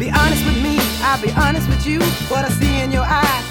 Be honest with me, I'll be honest with you. What I see in your eyes